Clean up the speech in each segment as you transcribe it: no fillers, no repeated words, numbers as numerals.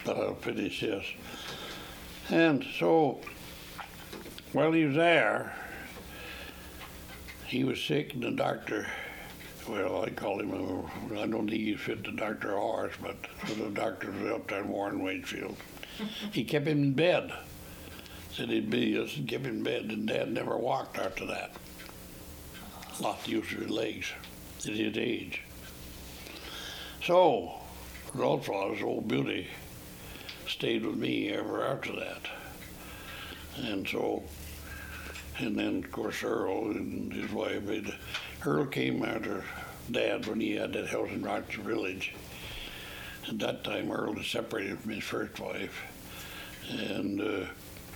but I'll finish this. And so, while he was there, he was sick, and the doctor, well, I call him, I don't think he fit the Dr. Horse, but the doctor was up there in Warren Waitsfield. He kept him in bed. Said he'd be us and kept him in bed, and Dad never walked after that. Lost the use of his legs at his age. So, Goldflowers, old beauty, stayed with me ever after that. And so, and then of course Earl and his wife, Earl came after Dad when he had that house in Rochester Village. At that time, Earl was separated from his first wife, and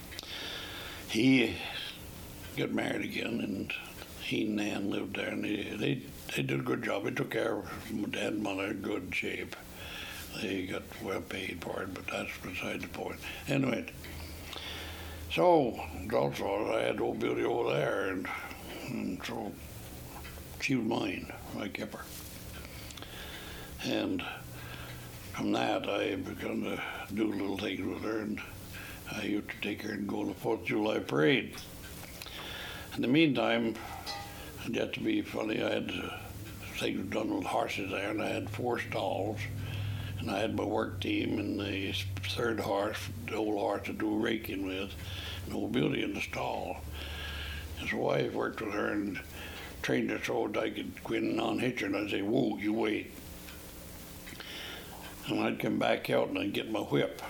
he got married again, and he and Nan lived there, and they did a good job. They took care of my dad and mother in good shape. They got well paid for it, but that's beside the point. Anyway, so also I had old beauty over there, and so she was mine. I kept her. And from that, I began to do little things with her, and I used to take her and go to the 4th of July parade. In the meantime, just to be funny, I had things done with horses there, and I had 4 stalls, and I had my work team and the 3rd horse, the old horse to do raking with, and old beauty in the stall. His wife worked with her and trained her so that I could go in and unhitch her, and I'd say, "Whoa, you wait." And I'd come back out and I'd get my whip.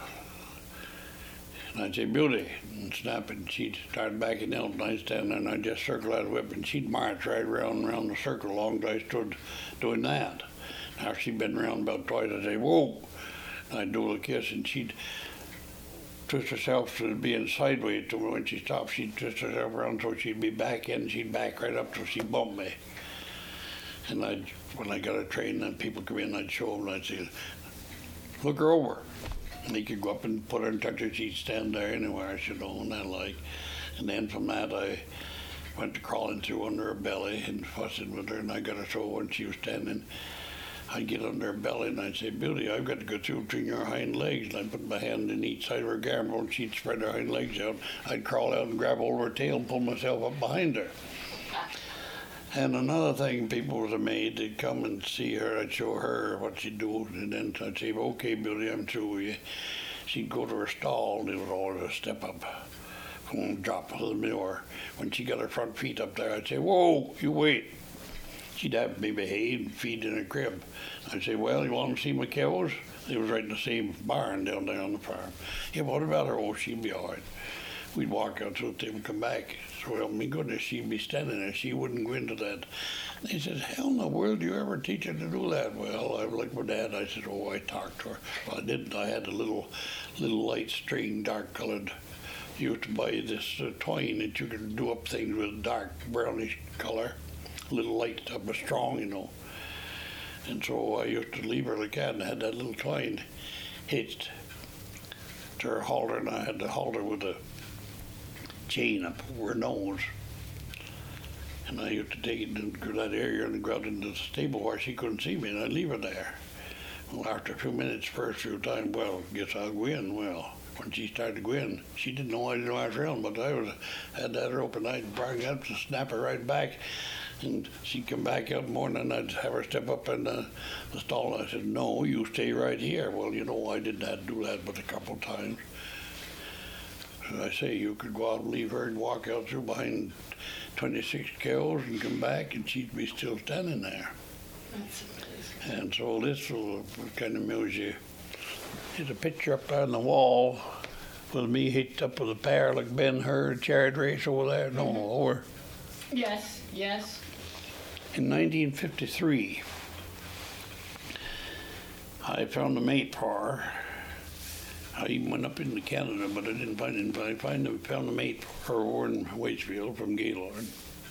And I'd say, "Beauty," and snap it, and she'd start backing out, and I'd stand there and I'd just circle that whip, and she'd march right round and round the circle long as I stood doing that. After she'd been around about twice, I'd say, "Whoa," and I'd do a kiss, and she'd twist herself to being sideways, so when she stopped, she'd twist herself around so she'd be back in, and she'd back right up till she bumped me. And when I got her trained, and people come in, I'd show them, and I'd say, "Look her over." And he could go up and put her in touch, and she'd stand there anywhere, you know, and I like. And then from that, I went to crawling through under her belly and fussing with her, and I got her so when she was standing, I'd get under her belly and I'd say, "Beauty, I've got to go through between your hind legs." And I'd put my hand in each side of her gambrel, and she'd spread her hind legs out. I'd crawl out and grab over her tail and pull myself up behind her. And another thing, people was amazed. They'd come and see her. I'd show her what she'd do, and then I'd say, "Okay, Beauty, I'm through with you." She'd go to her stall, and it was always a step up, and drop to the manure. When she got her front feet up there, I'd say, "Whoa, you wait." She'd have me behave and feed in her crib. I'd say, "Well, you want to see my cows?" They was right in the same barn down there on the farm. "Yeah, what about her?" "Oh, she'd be all right." We'd walk out so they would come back. So, well, my goodness, she'd be standing there. She wouldn't go into that. They said, "How in the world do you ever teach her to do that?" "Well, I was like my dad." I said, "Oh, I talked to her." Well, I didn't. I had a little light string, dark colored. You used to buy this twine that you could do up things with dark brownish color. A little light stuff, but strong, you know. And so I used to leave her like that, and I had that little twine hitched to her halter, and I had the halter with a chain up over her nose. And I used to take it into that area and go out into the stable where she couldn't see me, and I'd leave her there. Well, after a few minutes, first few times, well, guess I'll go in. Well, when she started to go in, she didn't know I didn't know I was around, but had that rope, and I'd bring it up to snap her right back. And she'd come back out in the morning, and I'd have her step up in the stall, and I said, "No, you stay right here." Well, you know, I didn't have to do that but a couple of times. As I say, you could go out and leave her and walk out through behind 26 cows and come back, and she'd be still standing there. That's amazing. And so this will kind of amuse you. There's a picture up there on the wall with me hitched up with a pair like Ben-Hur chariot race over there. No, over. Yes, yes. In 1953, I found a mate for her. I even went up into Canada, but I didn't find him. But I found a mate for her over in Waitsfield from Gaylord.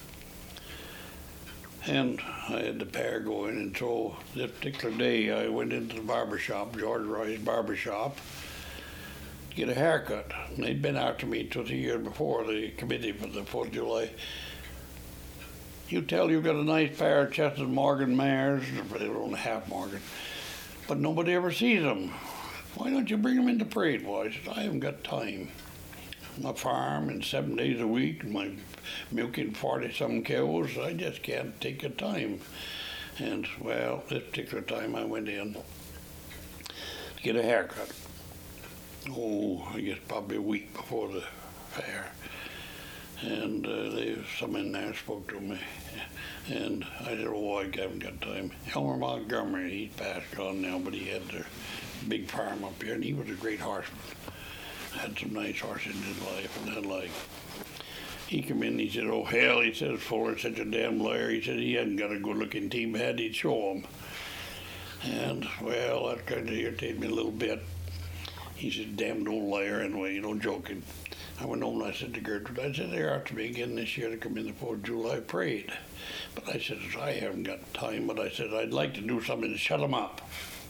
And I had the pair going, and so this particular day I went into the barber shop, George Roy's barber shop, to get a haircut. And they'd been after me 20 years before, the committee for the 4th of July. "You tell you've got a nice pair of Chester Morgan mares," but they were only half Morgan, "but nobody ever sees them." why don't you bring them into parade? Well, I said, I haven't got time. My farm and 7 days a week, my milking 40-some cows, I just can't take the time. And, well, this particular time I went in to get a haircut. Oh, I guess probably a week before the fair. And there was some in there spoke to me. And I said, oh, I haven't got time. Elmer Montgomery, he's passed on now, but he had the big farm up here, and he was a great horseman. Had some nice horses in his life, and that like. He come in, he said, oh, hell, he says, Fuller's such a damn liar. He said he hadn't got a good-looking team, had he'd show him. And, well, that kind of irritated me a little bit. He said, damned old liar, anyway, joking. I went home and I said to Gertrude, I said, they're out to me again this year to come in the 4th of July parade. But I said, I haven't got time, but I said, I'd like to do something to shut them up.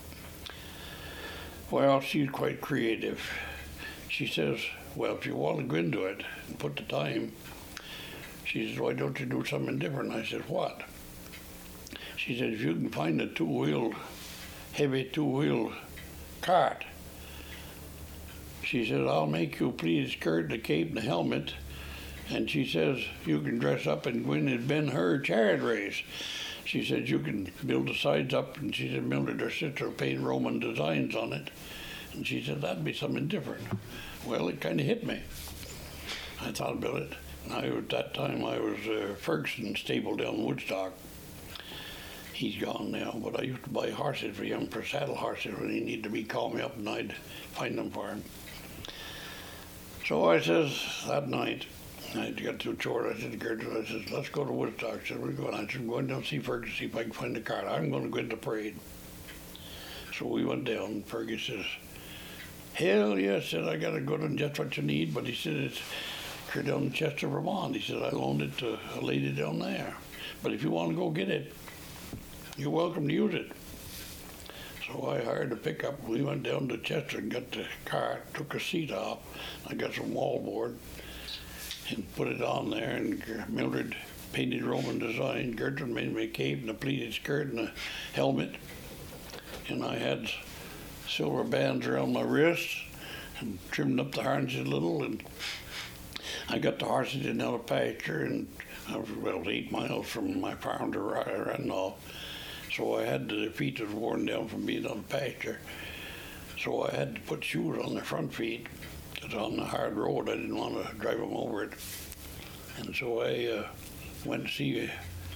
Well, she's quite creative. She says, well, if you want to go into it and put the time, she says, why don't you do something different? I said, what? She said, if you can find a heavy two-wheel cart, she said, I'll make you a pleated skirt, the cape, and the helmet. And she says, you can dress up and go in and Ben-Hur chariot race. She said, you can build the sides up. And she said, Mildred, her sister, paint Roman designs on it. And she said, that'd be something different. Well, it kind of hit me. I thought about it. At that time, I was Ferguson stable down in Woodstock. He's gone now, but I used to buy horses for him, for saddle horses, when he needed me, call me up, and I'd find them for him. So I says, that night, I got too short, I said to Gertrude, I says, let's go to Woodstock. She said, where are you going? I said, I'm going down to see Fergus, see if I can find the cart. I'm going to go into parade. So we went down, and Fergus says, hell yes, said, I got to go and just what you need, but he said, it's down in Chester, Vermont. He said, I loaned it to a lady down there. But if you want to go get it, you're welcome to use it. So I hired a pickup. We went down to Chester and got the cart, took a seat off. I got some wallboard and put it on there, and Mildred painted Roman design. Gertrude made me a cape and a pleated skirt and a helmet. And I had silver bands around my wrists and trimmed up the harnesses a little. And I got the horses in out of pasture, and I was about 8 miles from my farm to Randolph. So I had the feet was worn down from being on pasture. So I had to put shoes on the front feet, because on the hard road I didn't want to drive them over it. And so I went to see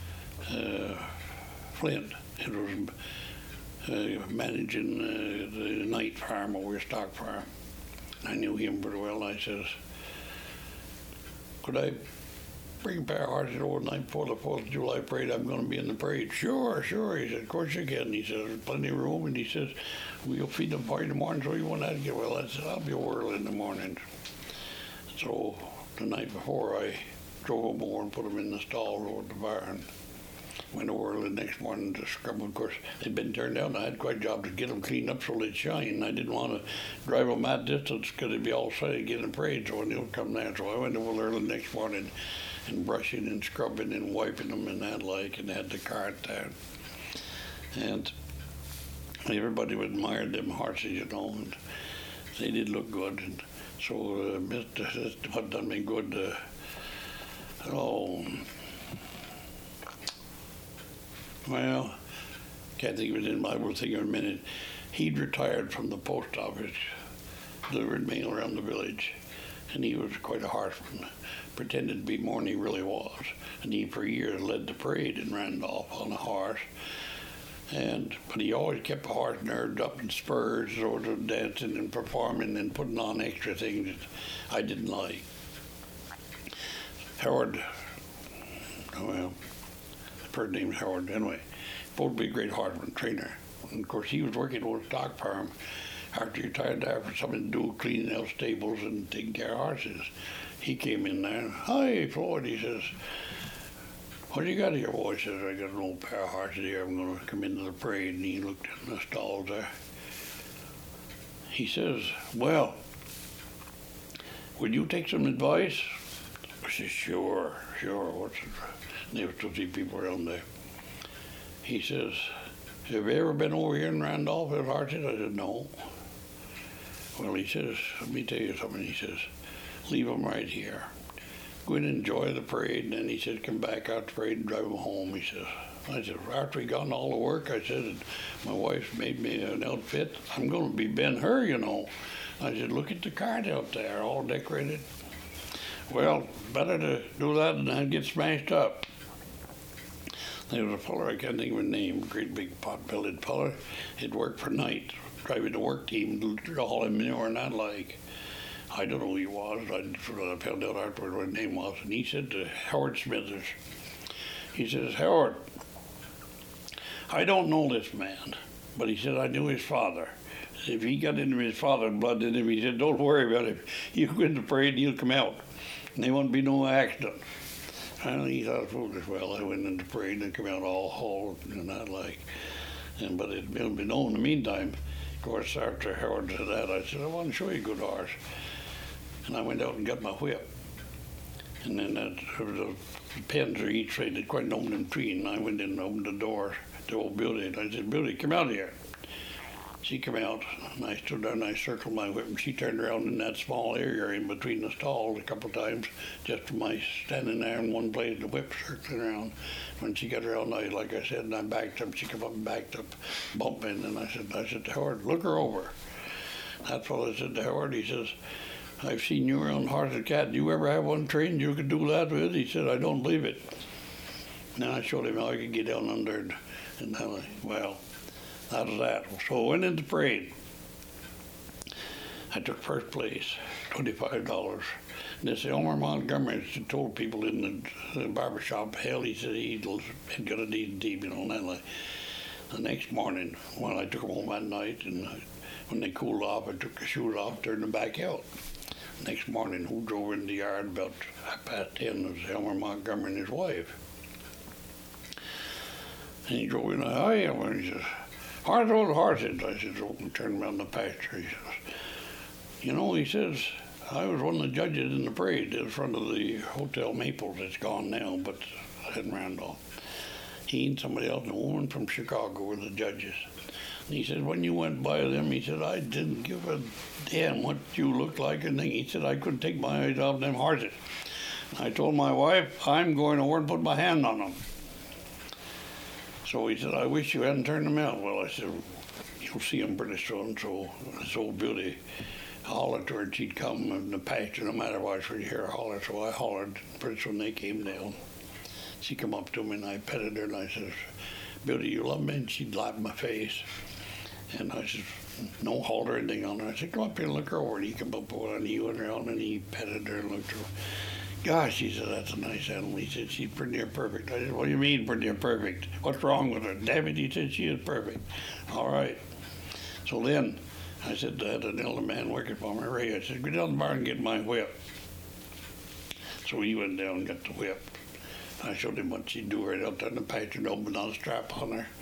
Flint. It was managing the night farm over Stock Farm. I knew him pretty well. I says, could I bring a pair of horses over the night before the 4th of July parade? I'm going to be in the parade. Sure. He said, of course you can. He said, there's plenty of room. And he says, we'll feed them for you in the morning, so you won't have to get well. I said, I'll be over early in the morning. So the night before, I drove them over and put them in the stall over at the barn. Went over early the next morning to scrub them. Of course, they'd been turned down. I had quite a job to get them cleaned up so they'd shine. I didn't want to drive them that distance because they'd be all set to get in parade, so they would come there. So I went over early the next morning and brushing and scrubbing and wiping them and that like, and had the cart there. And everybody admired them horses, and they did look good. And so Mr. what done me good, well, can't think of it in. I will think in a minute. He'd retired from the post office, delivered mail around the village, and he was quite a horseman, pretended to be more than he really was. And he, for years, led the parade in Randolph on a horse. But he always kept the horse nerved up in spurs, sort of dancing and performing and putting on extra things that I didn't like. Howard, first name is Howard, anyway, supposed to be a great horseman trainer. And of course, he was working on a stock farm after he retired there for something to do, cleaning out stables and taking care of horses. He came in there, hi, Floyd, he says, what do you got here, boy? He says, I got an old pair of horses here, I'm going to come into the parade. And he looked in the stalls there. He says, well, would you take some advice? I said, sure, what's it? There was 2 people around there. He says, have you ever been over here in Randolph with horses? I said, no. Well, he says, let me tell you something. He says, leave them right here. Go in and enjoy the parade. And then he said, come back out the parade and drive them home. He says, I said, after we got all the work, I said, my wife made me an outfit. I'm going to be Ben-Hur, you know. I said, look at the cart out there, all decorated. Well, better to do that than I'd get smashed up. There was a feller, I can't think of his name, great big pot-bellied feller. He'd work for night, driving the work team, all him manure and that like. I don't know who he was. I found out afterward what his name was. And he said to Howard Smithers, he says, Howard, I don't know this man, but he said, I knew his father. If he got into his father's blood in him, he said, don't worry about it. You go in the parade and he'll come out. And there won't be no accident. And he thought, foolish. Well, I went in the parade and come out all hauled and that like. But it'd been known in the meantime. Of course, after Howard said that, I said, I want to show you a good horse. And I went out and got my whip. And then there was a pens or each way that quite opened them tree, and I went in and opened the door to old Beauty, and I said, Beauty, come out here. She came out, and I stood there and I circled my whip, and she turned around in that small area in between the stalls a couple of times, just from my standing there in one place, the whip circling around. When she got around, like I said, and I backed up, she came up and backed up, bumping, and I said to Howard, look her over. That fellow said to Howard, he says, I've seen you around horse and cat. Do you ever have one trained you could do that with? He said, I don't believe it. Then I showed him how I could get down under it. And well, that was that. So I went into parade. I took first place, $25. And this Elmer Montgomery told people in the barber shop, hell, he said he'd got a D&D, you know, and that like. The next morning, well, I took them home that night, and when they cooled off, I took the shoes off, turned them back out. Next morning, who drove in the yard about 10:30 was Elmer Montgomery and his wife. And he drove in, hi, Elmer, and he says, how's those horses? I said, oh, and turned around the pasture. He says, you know, he says, I was one of the judges in the parade in front of the Hotel Maples. It's gone now, but in Randolph. He and somebody else, a woman from Chicago, were the judges. And he said, when you went by them, he said, I didn't give a damn what you looked like and thing. He said, I couldn't take my eyes off them horses. I told my wife, I'm going over and put my hand on them. So he said, I wish you hadn't turned them out. Well, I said, you'll see them pretty soon. So this old Beauty hollered to her, and she'd come in the pasture, no matter what, she'd hear her holler. So I hollered. Pretty soon they came down. She come up to me, and I petted her, and I said, Beauty, you love me? And she'd lap my face. And I said, no halt or anything on her. I said, come up here and look her over. And he come up and he went around and he petted her and looked at her. Gosh, he said, that's a nice animal. He said, she's pretty near perfect. I said, what do you mean pretty near perfect? What's wrong with her? Damn it, he said, she is perfect. All right. So then I said, I had an elder man working for me, Ray. I said, go down to the barn and get my whip. So he went down and got the whip. I showed him what she'd do right out there in the pasture and opened on a strap on her.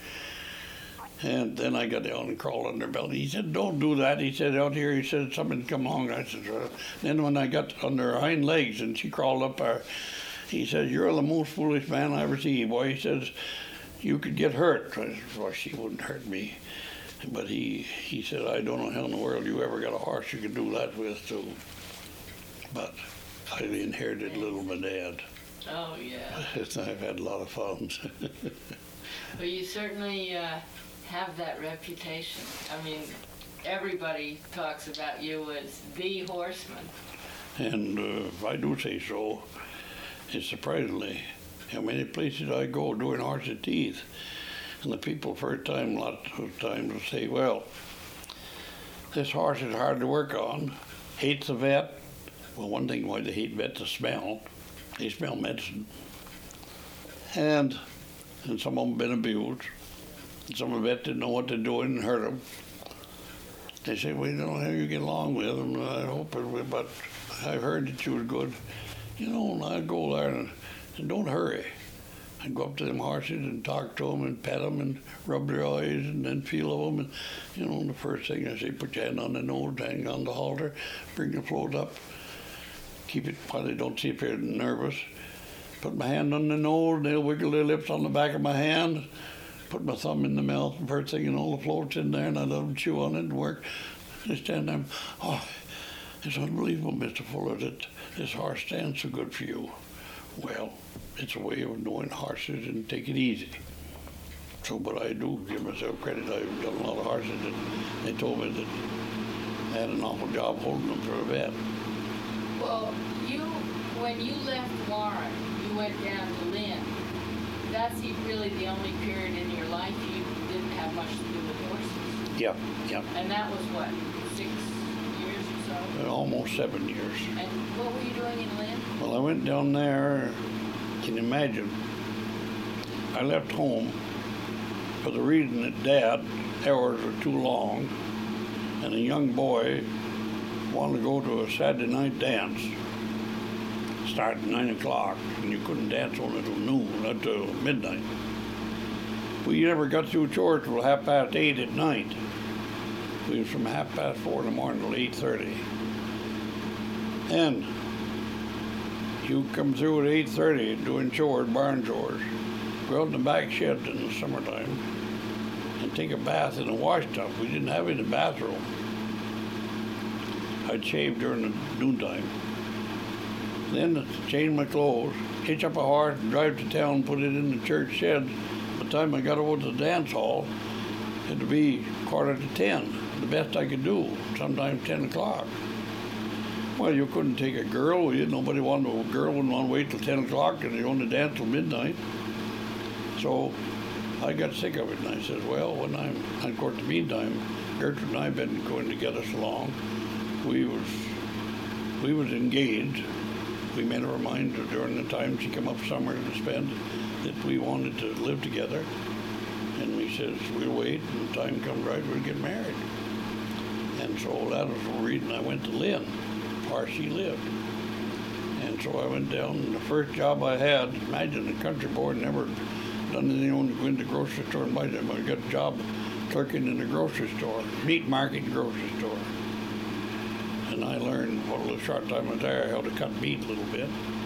And then I got down and crawled under her belly. He said, don't do that. He said, out here, he said, something come along. I said, then when I got under her hind legs and she crawled up there, he said, you're the most foolish man I ever see, boy. He says, you could get hurt. I said, well, she wouldn't hurt me. But he said, I don't know how in the world you ever got a horse you could do that with, too. But I inherited little my dad. Oh, yeah. I've had a lot of fun. Well, you certainly have that reputation. I mean, everybody talks about you as the horseman. And if I do say so, it's surprisingly how many places I go doing horses' teeth. And the people first time, lots of times will say, well, this horse is hard to work on, hates the vet. Well, one thing why they hate vets is smell. They smell medicine. And some of them been abused. Some of the vets didn't know what they're doing and hurt them. They say, well, you don't know how you get along with them. I hope it will, but I've heard that you was good. You know, and I'd go there and don't hurry. I'd go up to them horses and talk to them and pet them and rub their eyes and then feel of them. And, you know, the first thing I say, put your hand on the nose, hang on the halter, bring the float up, keep it while they don't see if you're nervous. Put my hand on the nose, they'll wiggle their lips on the back of my hand. Put my thumb in the mouth, and first thing you know, the float's in there, and I let them chew on it and work. They stand there, oh, it's unbelievable, Mr. Fuller, that this horse stands so good for you. Well, it's a way of knowing horses and take it easy. So, but I do give myself credit. I've done a lot of horses that they told me that I had an awful job holding them for a vet. Well, when you left Warren, you went down to Lynn. That's really the only period in your life you didn't have much to do with horses. Yeah, yeah. And that was what, 6 years or so? Almost 7 years. And what were you doing in Lynn? Well, I went down there, can you imagine? I left home for the reason that Dad, hours were too long, and a young boy wanted to go to a Saturday night dance. Started at 9 o'clock, and you couldn't dance on until noon, until midnight. We never got through church till 8:30 at night. We was from 4:30 in the morning till 8:30. And you come through at 8:30 doing chores, barn chores, go out in the back shed in the summertime and take a bath in a wash tub. We didn't have any bathroom. I'd shave during the noontime. Then change my clothes, hitch up a horse, and drive to town, put it in the church shed. By the time I got over to the dance hall, it'd be 9:45, the best I could do, sometimes 10 o'clock. Well, you couldn't take a girl. Nobody wanted a girl, wouldn't want to wait till 10 o'clock, and they only dance till midnight. So I got sick of it, and I said, well, when and of course, in the meantime, Gertrude and I had been going together so long, we was engaged. We made our mind during the time she came up somewhere to spend that we wanted to live together. And we says, we'll wait, and the time comes right, we'll get married. And so that was the reason I went to Lynn, where she lived. And so I went down, and the first job I had, imagine the country boy never done anything on going to the grocery store and buy them. I got a job clerking in the grocery store, meat market grocery store. And I learned, well, the short time I was there, how to cut meat a little bit.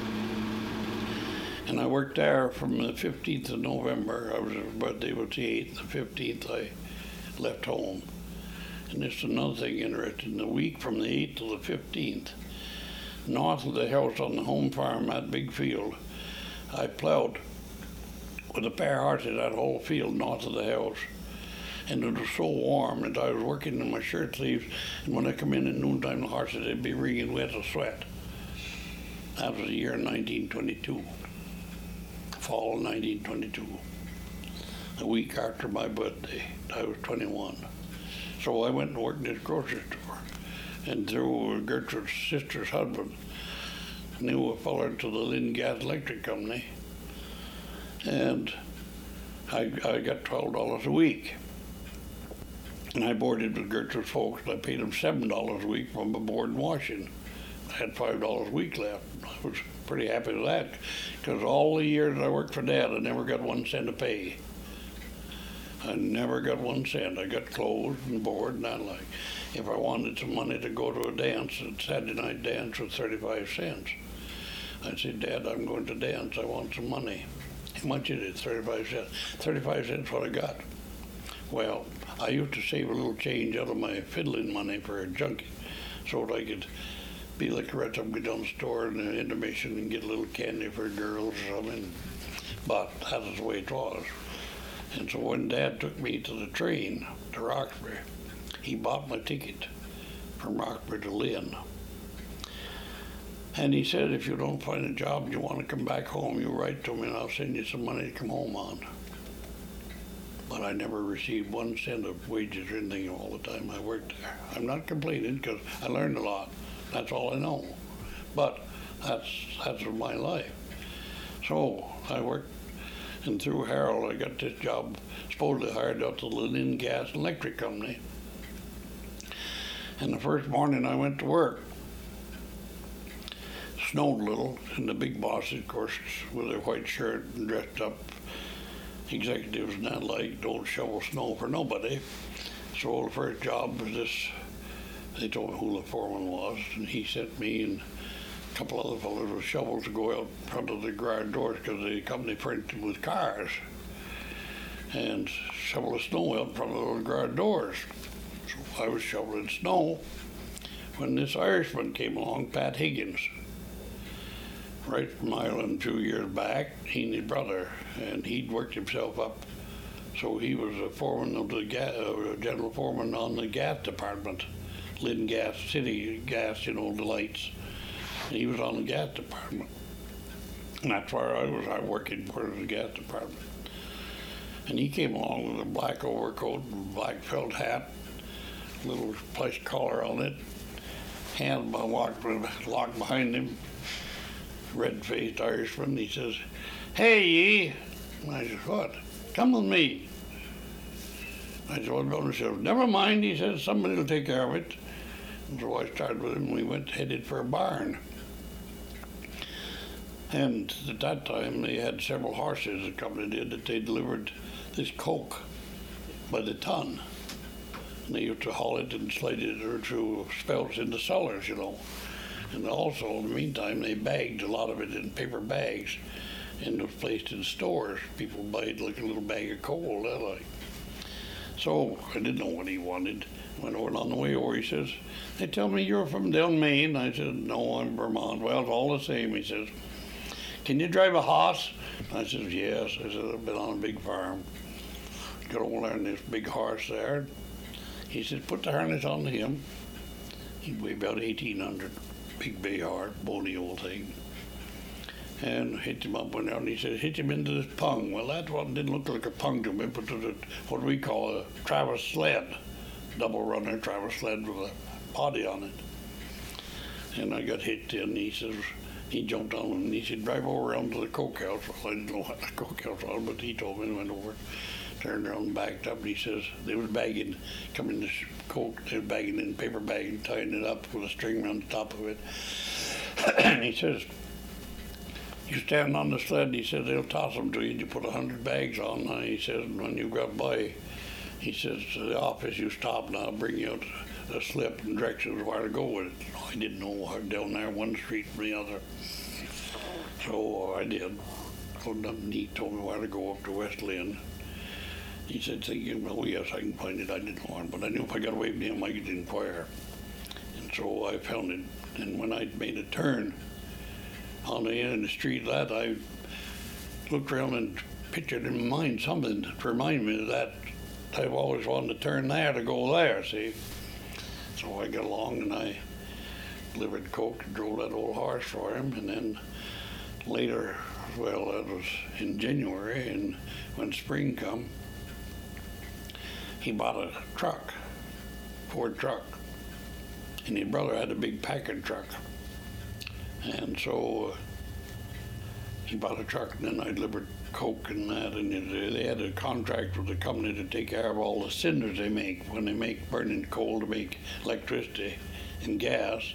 And I worked there from the 15th of November. My birthday was the 8th. The 15th, I left home. And this is another thing interesting. The week from the 8th to the 15th, north of the house on the home farm, that big field, I plowed with a pair of horses that whole field north of the house. And it was so warm that I was working in my shirt sleeves, and when I come in at noontime, the horses, they'd be wringing wet with sweat. That was the year 1922, fall of 1922, a week after my birthday. I was 21. So I went and worked in this grocery store, and through Gertrude's sister's husband, knew a fellow to the Lynn Gas Electric Company, and I got $12 a week. And I boarded with Gertrude's folks, and I paid them $7 a week from my board and washing. I had $5 a week left. I was pretty happy with that, because all the years I worked for Dad, I never got 1 cent of pay. I never got 1 cent. I got clothes and board and that like. If I wanted some money to go to a dance, a Saturday night dance was 35 cents. I said, Dad, I'm going to dance. I want some money. How much is it? 35 cents. 35 cents what I got. Well, I used to save a little change out of my fiddling money for a junkie so that I could be like the rest of them, go down the store in the intermission and get a little candy for girls or something. But that was the way it was. And so when Dad took me to the train to Roxbury, he bought my ticket from Roxbury to Lynn. And he said, if you don't find a job and you want to come back home, you write to me and I'll send you some money to come home on. But I never received 1 cent of wages or anything all the time I worked there. I'm not complaining because I learned a lot. That's all I know. But that's my life. So I worked, and through Harold I got this job, supposedly hired out to the Lynn Gas Electric Company. And the first morning I went to work, snowed a little, and the big bosses, of course, with their white shirt and dressed up, executives and that like, don't shovel snow for nobody. So the first job was this, they told me who the foreman was, and he sent me and a couple other fellows with shovels to go out in front of the garage doors because the company printed with cars and shovel the snow out in front of those garage doors. So I was shoveling snow when this Irishman came along, Pat Higgins, right from Ireland 2 years back. He and his brother, and he'd worked himself up. So he was a foreman of the general foreman on the gas department, Lynn Gas, City Gas, the lights. And he was on the gas department. And that's where I was working for the gas department. And he came along with a black overcoat, black felt hat, little plush collar on it, hand locked behind him, red-faced Irishman. He says, "Hey, ye." And I said, "What?" "Come with me." I said, "What about myself?" "Never mind," he said, "somebody will take care of it." And so I started with him, and we headed for a barn. And at that time, they had several horses, the company did, that they delivered this coke by the ton. And they used to haul it and slide it through spouts into cellars, And also, in the meantime, they bagged a lot of it in paper bags and was placed in stores. People buy it like a little bag of coal, that like. So I didn't know what he wanted. Went over, on the way over, he says, "They tell me you're from down Maine." I said, "No, I'm Vermont." "Well, it's all the same," he says. "Can you drive a horse?" I said, "Yes." I said, "I've been on a big farm." Got over there in this big horse there. He said, "Put the harness on him." He weighed about 1,800, big bay horse, bony old thing. And hit him up one there, and he said, "Hit him into this pung." Well, that one didn't look like a pung to me, but it was what we call a Travis sled, double runner Travis sled with a body on it. And I got hit in. He says, he jumped on and he said, "Drive over around to the coke house." Well, I didn't know what the coke house was, but he told me, and went over, turned around and backed up, and he says, they was bagging, coming to coke, they was bagging in a paper bag and tying it up with a string around the top of it. And he says, "You stand on the sled," he says, "they'll toss them to you, and you put 100 bags on." And he says, "When you got by," he says, "to the office, you stop, and I'll bring you out a slip and directions where to go with it." I didn't know how down there, one street from the other. So I did. And he told me where to go up to West Lynn. He said, thinking, "Well, yes, I can find it." I didn't know him, but I knew if I got away from him, I could inquire. And so I found it. And when I made a turn on the end of the street, that I looked around and pictured in my mind something to remind me of that. I've always wanted to turn there to go there, see. So I got along and I delivered coke and drove that old horse for him. And then later, well, that was in January, and when spring come, he bought a truck, Ford truck. And his brother had a big packing truck. And so he bought a truck, and then I delivered coke and that, and they had a contract with the company to take care of all the cinders they make when they make burning coal to make electricity and gas.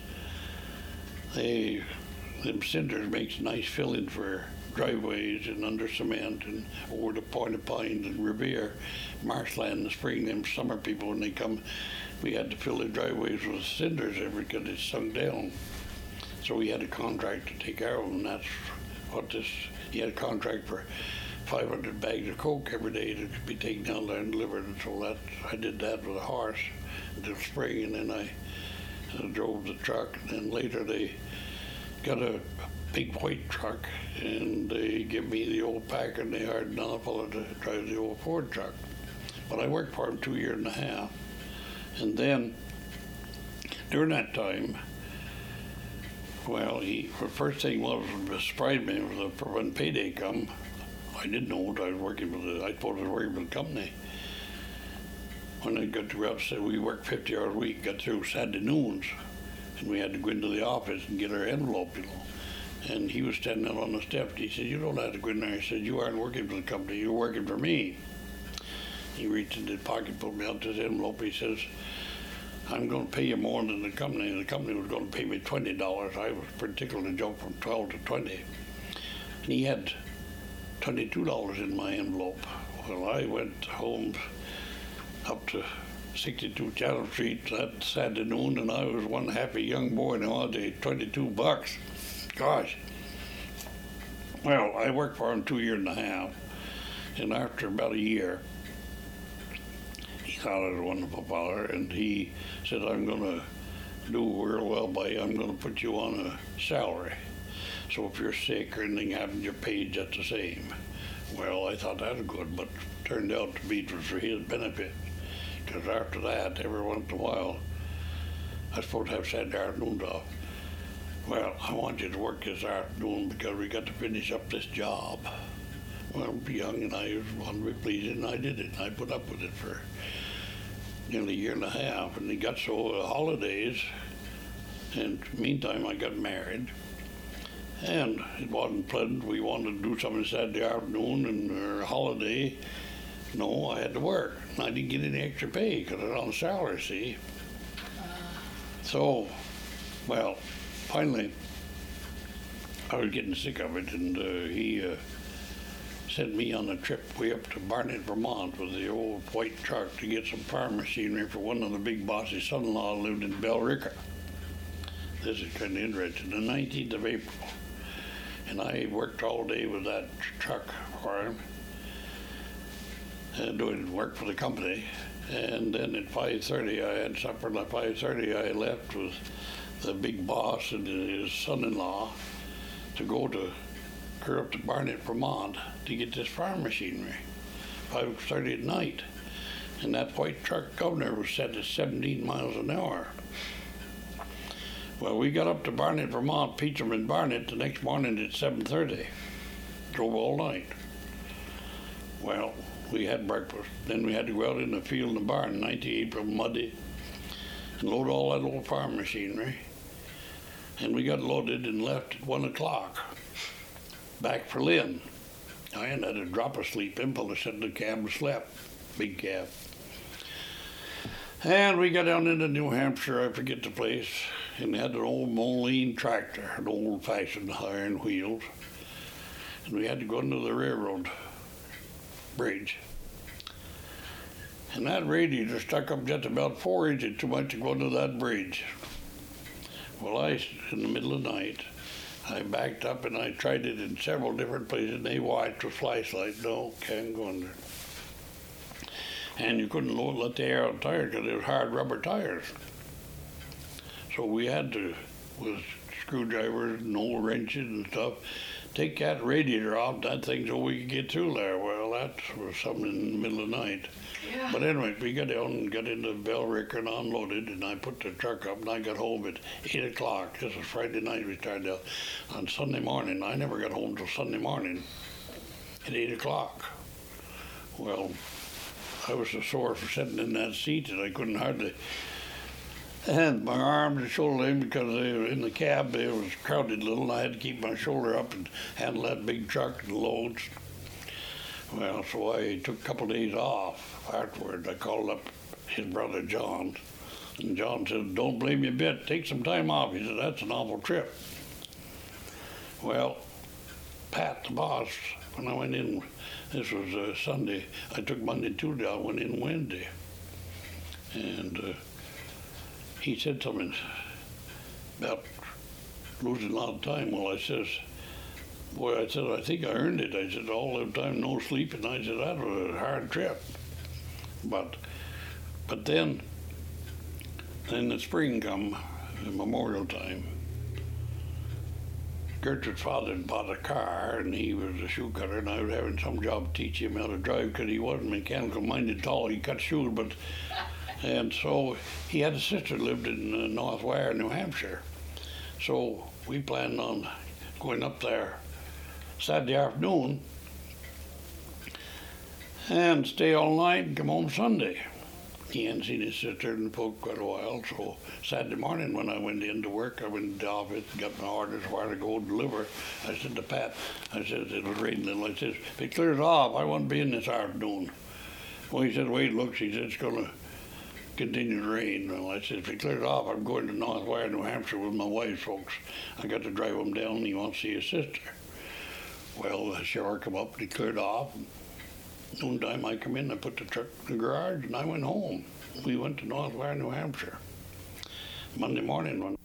Them cinders makes nice filling for driveways and under cement and over the Point of Pines and Revere, marshland in the spring. Them summer people, when they come, we had to fill the driveways with cinders because it sunk down. So we had a contract to take care of them, and that's what this, he had a contract for 500 bags of coke every day that could be taken down there and delivered. And so I did that with a horse until spring, and then I drove the truck. And then later they got a big white truck, and they give me the old Packard, and they hired another fellow to drive the old Ford truck. But I worked for him 2.5 years. And then during that time, well, the first thing was surprised me was when payday come. I didn't know what I was working for. I thought I was working for the company. When I got to upset, we worked 50 hours a week, got through Saturday noons, and we had to go into the office and get our envelope, And he was standing out on the steps. He said, "You don't have to go in there." He said, "You aren't working for the company, you're working for me." He reached into his pocket, pulled me out this envelope. He says, "I'm going to pay you more than the company." And the company was going to pay me $20. I was particular to jump from 12 to 20. And he had $22 in my envelope. Well, I went home up to 62 Chatham Street that Saturday noon, and I was one happy young boy. Now I had $22. Gosh. Well, I worked for him 2.5 years, and after about a year, he thought I was a wonderful feller, and he said, I'm going to do real well by you. I'm going to put you on a salary. So if you're sick or anything happens, your pay's just the same. Well, I thought that was good, but turned out to be it was for his benefit. Because after that, every once in a while, I was supposed to have Saturday afternoons off. Well, I want you to work this afternoon because we got to finish up this job. Well, young and I wanted to be pleased, and I did it. I put up with it for nearly a year and a half, and it got so holidays, and meantime I got married, and it wasn't pleasant. We wanted to do something Saturday afternoon and holiday. No, I had to work. And I didn't get any extra pay because I was on salary, see. So, well, finally, I was getting sick of it, and he sent me on a trip way up to Barnet, Vermont with the old white truck to get some farm machinery for one of the big boss's son-in-law who lived in Bellrica. This is kind of interesting, the 19th of April. And I worked all day with that truck for him, doing work for the company. And then at 5:30, I had supper, and at 5:30 I left with the big boss and his son-in-law to go up to Barnet, Vermont to get this farm machinery, 5:30 at night. And that white truck governor was set at 17 miles an hour. Well, we got up to Barnet, Vermont, Peacham and Barnet the next morning at 7:30. Drove all night. Well, we had breakfast. Then we had to go out in the field in the barn, 90 April, muddy, and load all that old farm machinery. And we got loaded and left at 1 o'clock, back for Lynn. I hadn't had a drop of sleep. Impulse sat in the cab and slept, big cab. And we got down into New Hampshire, I forget the place, and had an old Moline tractor, an old-fashioned iron wheels. And we had to go under the railroad bridge. And that radiator stuck up just about 4 inches too much to go under that bridge. Well, in the middle of the night, I backed up and I tried it in several different places, and they watched with flashlight. No, can't go under. And you couldn't let the air out of the tires because it was hard rubber tires. So we had to, with screwdrivers and old wrenches and stuff, take that radiator off that thing so we could get through there. Well, that was something in the middle of the night. Yeah. But anyway, we got down and got into Bellrica and unloaded, and I put the truck up, and I got home at 8 o'clock. This was Friday night we started out. On Sunday morning, I never got home till Sunday morning at 8 o'clock. Well, I was so sore for sitting in that seat that I couldn't hardly hand my arms and shoulder in because they were in the cab. It was crowded a little, and I had to keep my shoulder up and handle that big truck and loads. Well, so I took a couple of days off afterwards. I called up his brother John, and John said, "Don't blame you a bit. Take some time off." He said, "That's an awful trip." Well, Pat, the boss, when I went in, this was Sunday, I took Monday and Tuesday, I went in Wednesday. And he said something about losing a lot of time. Well, I says, boy, I said, I think I earned it. I said, all the time, no sleep. And I said, that was a hard trip. But then the spring come, Memorial time, Gertrude's father had bought a car, and he was a shoe cutter, and I was having some job to teach him how to drive because he wasn't mechanical minded at all. He cut shoes, and so he had a sister who lived in North Ware, New Hampshire. So we planned on going up there Saturday afternoon and stay all night and come home Sunday. He hadn't seen his sister in quite a while, so Saturday morning when I went into work, I went into the office, got my orders where to go deliver. I said to Pat, I said, it was raining a little. I said, if it clears off, I won't be in this afternoon. Well, he said, wait, look, he said, it's going to continue to rain. Well, I said, if it clears off, I'm going to North Ware, New Hampshire with my wife's folks. I got to drive him down, and he wants to see his sister. Well, the shower come up, and it cleared off. Noontime I come in, I put the truck in the garage, and I went home. We went to North Ware, New Hampshire. Monday morning, when